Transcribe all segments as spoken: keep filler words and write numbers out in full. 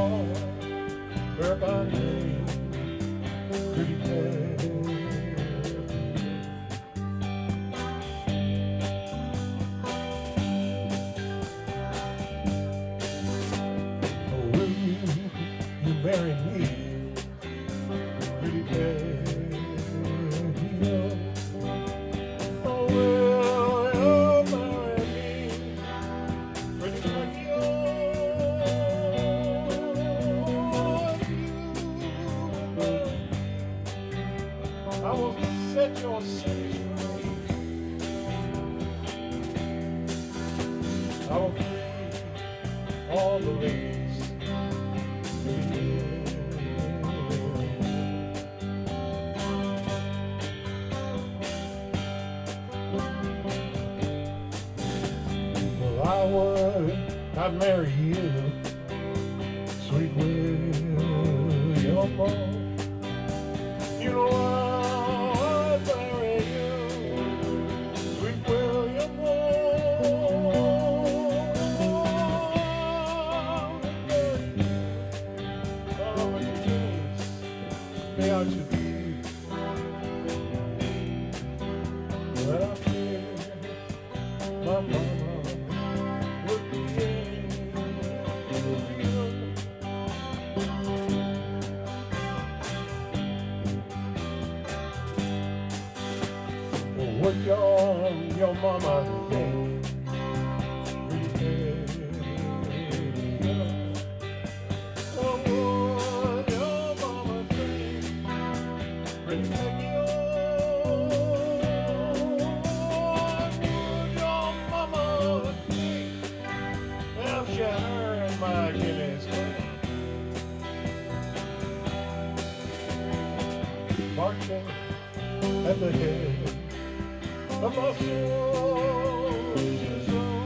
call her by name, pretty baby. Oh, will you, you marry me, pretty baby? Oh, will you marry me, pretty baby? I will set your city free. I will free all the ladies. Well, I would not marry you, sweet William Moore. You know I'd marry you, sweet William Moore. Oh, but yes, may I should be, but I fear my mama would be what your, your mama think? What would your mama think? Pretty baby, what would your mama think? If she heard my Guinness claim marching at the head of my soldier's own.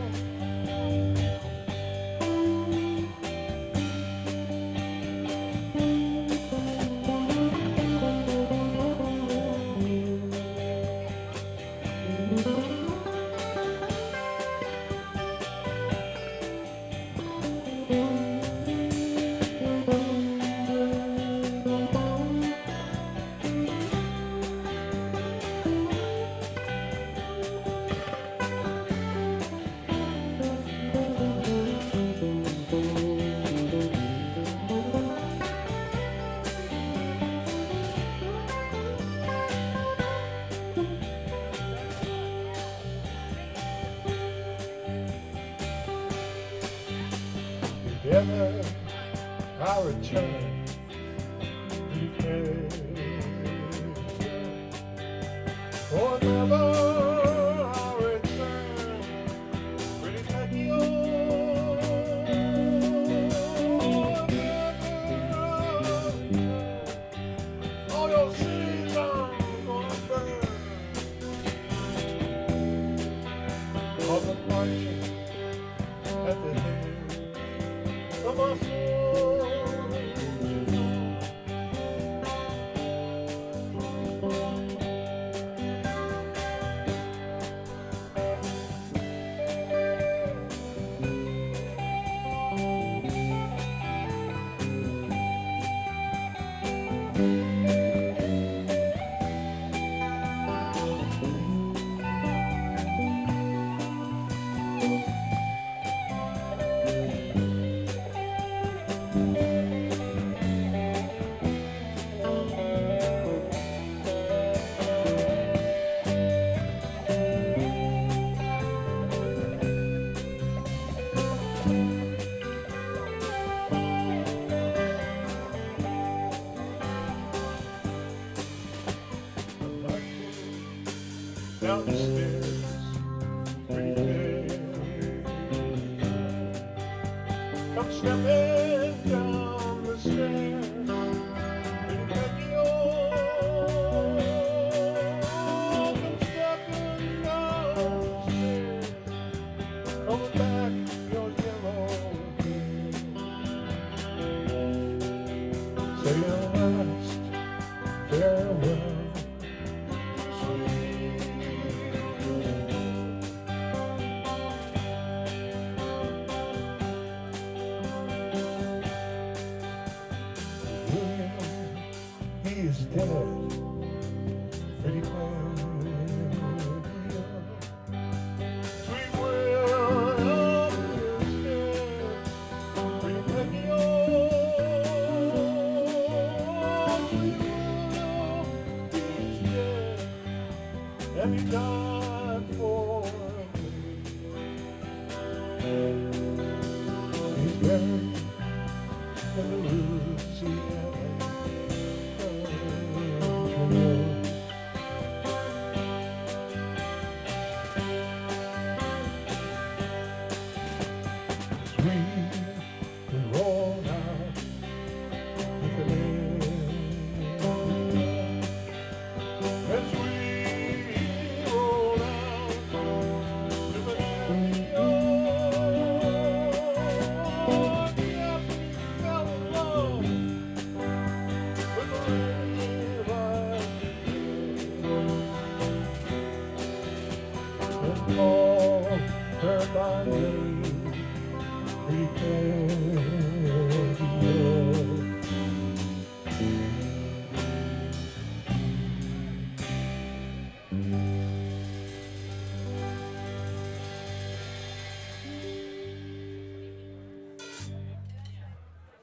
If ever I return, or never I return, pretty baby, oh, all your cities I'm gonna burn. All the marching at the head of my soul. Down the stairs, pretty baby, come stepping down the stairs, pretty baby, oh, come stepping down the stairs, coming back your yellow hair. Say your last farewell. and the